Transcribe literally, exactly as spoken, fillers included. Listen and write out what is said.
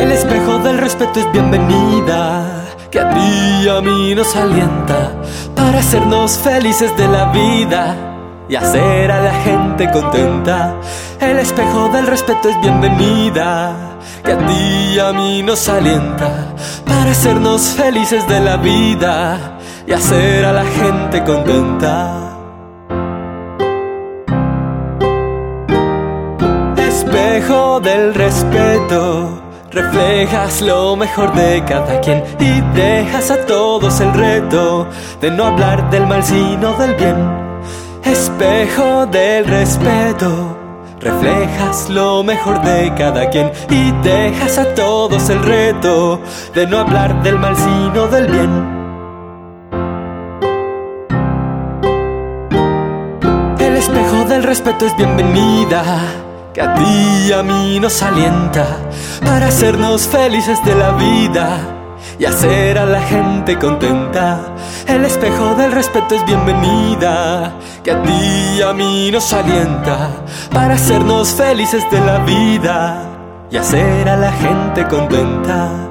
El espejo del respeto es bienvenida, que a ti y a mí nos alienta para hacernos felices de la vida y hacer a la gente contenta. El espejo del respeto es bienvenida, que a ti y a mí nos alienta para hacernos felices de la vida y hacer a la gente contenta. Espejo del respeto, reflejas lo mejor de cada quien y dejas a todos el reto de no hablar del mal sino del bien. Espejo del respeto, reflejas lo mejor de cada quien y dejas a todos el reto de no hablar del mal sino del bien. El espejo del respeto es bienvenida, que a ti y a mí nos alienta para hacernos felices de la vida y hacer a la gente contenta. El espejo del respeto es bienvenida, que a ti y a mí nos alienta para hacernos felices de la vida y hacer a la gente contenta.